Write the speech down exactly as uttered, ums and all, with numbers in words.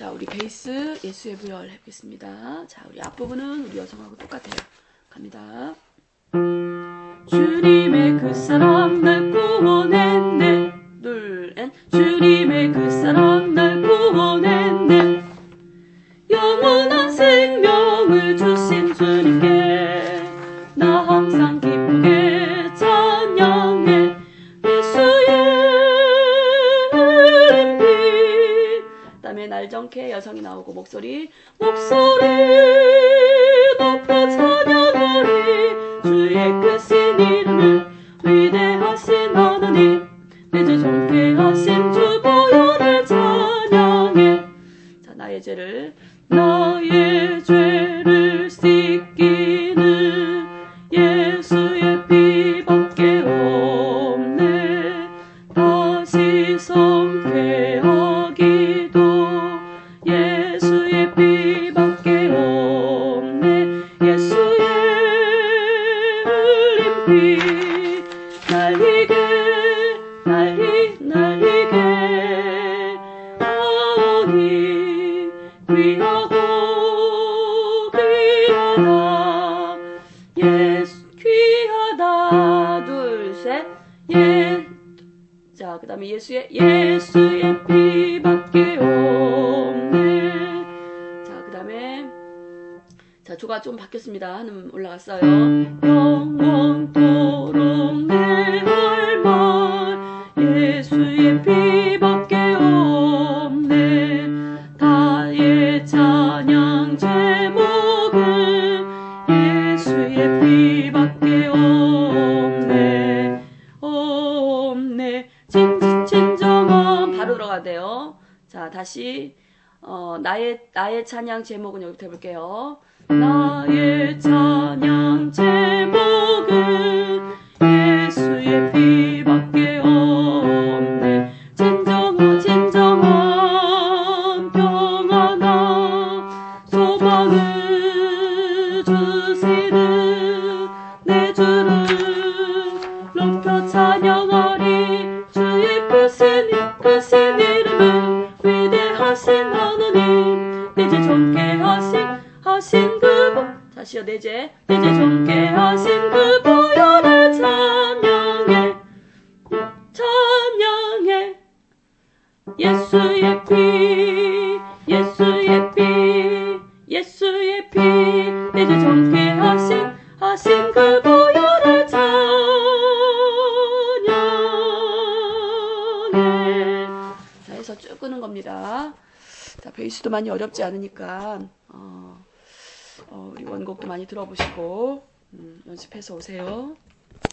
자, 우리 베이스 예수의 부활 해보겠습니다. 자, 우리 앞부분은 우리 여성하고 똑같아요. 갑니다. 주님의 그 사랑 날 구원했네. 둘, 엔. 주님의 그 사랑 날 구원했네. 영원한 생명을 주신 주님께 나 항상 기쁘게 찬양해. 예수의 흐린 피. 그 다음에 날정케 여성이 나오고 목소리 목소리 높여 찬양하리. 주의 크신 이름을 위대하신 하나님 내 죄 정케 하신 주 보혈을 찬양해. 자, 나의 죄를 나의 죄를 씻기는 예수의 피밖에 없네. 다시 성쾌하기도 예수의 피밖에 없네. 예수의 흘린 피 날리게 날리 날리게 하니 귀하고 귀하다. 예수 귀하다. 둘, 셋. 예. 자, 그 다음에 예수의 예수의 피밖에 없네. 자, 그 다음에 자, 조가 좀 바뀌었습니다. 한음 올라갔어요. 영원토록 내 할 말 예수의 피밖에 없네. 다의 찬양 제목은 예수의 피밖에 없네. 없네. 진, 진정한 바로 들어가야 돼요. 자, 다시 어, 나의 나의 찬양 제목은 여기부터 해볼게요. 나의 찬양 제목은 예수의 피밖에 없네. 진정한 진정한 평안한 소망을 주시는 내 주를 높여 찬양하리. 주의 크신 크신 이름을 위대하신 하나님 내 죄 정케 하신 하신 그 보 다시요. 내 죄 내 죄 정케 하신 그 보혈을 찬양해. 찬양해. 예수의 피 예수의 피 예수의 피 내 죄 정케 하신 하신 그 보혈을 찬양해. 자, 해서 쭉 끄는 겁니다. 자, 베이스도 많이 어렵지 않으니까 어, 어, 우리 원곡도 많이 들어보시고 음, 연습해서 오세요.